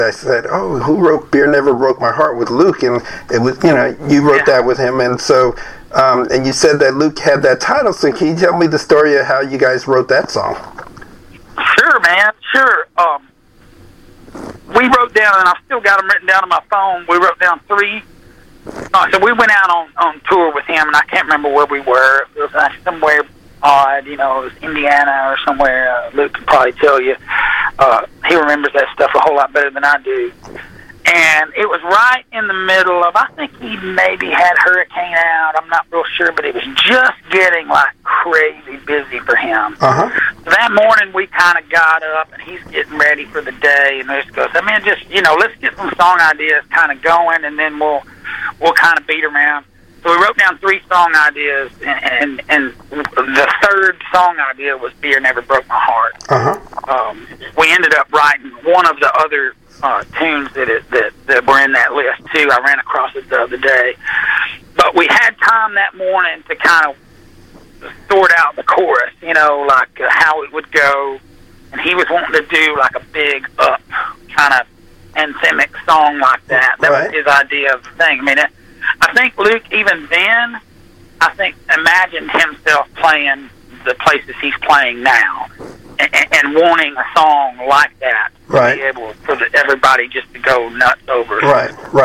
I said, "Oh, who wrote Beer Never Broke My Heart with Luke?" And it was, you wrote that with him, and so, and you said that Luke had that title. So can you tell me the story of how you guys wrote that song? Sure, man. Sure. We wrote down, and I've still got them written down on my phone. We wrote down 3. So we went out on tour with him, and I can't remember where we were. It was somewhere odd, it was Indiana or somewhere. Luke could probably tell you. He remembers that stuff a whole lot better than I do. And it was right in the middle of, I think he maybe had Hurricane out. I'm not real sure, but it was just getting like crazy busy for him. Uh-huh. So that morning we kind of got up, and he's getting ready for the day, and he just goes, let's get some song ideas kind of going, and then we'll kind of beat around. So we wrote down 3 song ideas, and the third song idea was Beer Never Broke My Heart. Uh-huh. We ended up writing one of the other tunes that were in that list, too. I ran across it the other day. But we had time that morning to kind of sort out the chorus, how it would go. And he was wanting to do like a big up kind of anthemic song like that. That was his idea of the thing. I mean, I think Luke, even then, imagined himself playing the places he's playing now, and wanting a song like that to be able for everybody just to go nuts over. Right.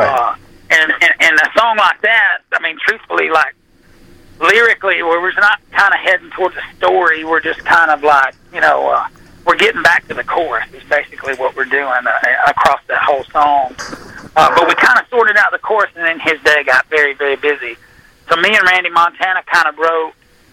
And a song like that, I mean, truthfully, like lyrically, we're not kind of heading towards a story. We're just kind of like, we're getting back to the chorus. Is basically what we're doing across that whole song. But we kind of sorted out the chorus, and then his day got very, very busy. So me and Randy Montana kind of wrote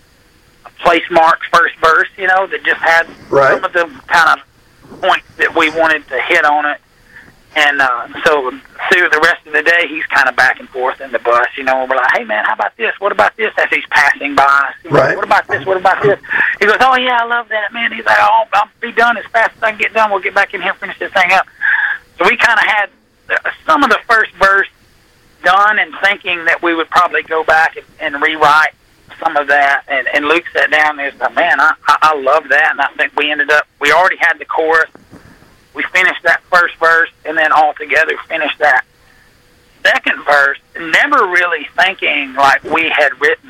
a place marks first verse, that just had some of the kind of points that we wanted to hit on it. And so through the rest of the day, he's kind of back and forth in the bus, and we're like, hey, man, how about this? What about this? As he's passing by us. What about this? What about this? He goes, oh, yeah, I love that, man. He's like, I'll be done as fast as I can get done. We'll get back in here and finish this thing up. So we kind of had some of the first verse done and thinking that we would probably go back and rewrite some of that. And Luke sat down and he was like, man, I love that. And I think we already had the chorus. We finished that first verse, and then all together finished that second verse, never really thinking like we had written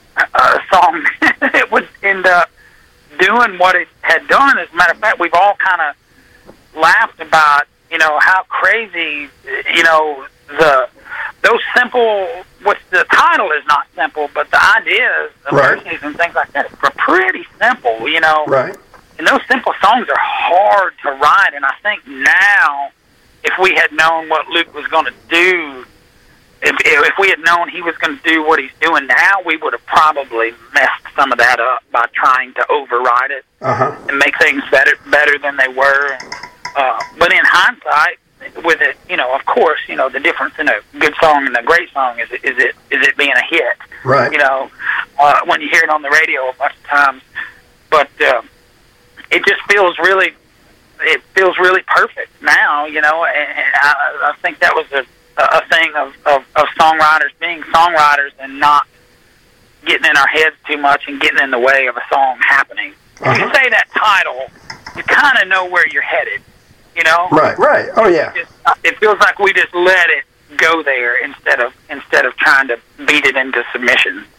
a song that would end up doing what it had done. As a matter of fact, we've all kind of laughed about, how crazy, those simple, the title is not simple, but the ideas, the verses and things like that are pretty simple, Right. And those simple songs are hard to write, and I think now, if we had known what Luke was going to do, if we had known he was going to do what he's doing now, we would have probably messed some of that up by trying to override it and make things better than they were. But in hindsight, with it, of course, the difference in a good song and a great song is it being a hit. Right. When you hear it on the radio a bunch of times, but it just feels really perfect now, and I think that was a thing of songwriters being songwriters and not getting in our heads too much and getting in the way of a song happening. If you say that title, you kind of know where you're headed, Right. Oh, yeah. It feels like we just let it go there instead of trying to beat it into submission.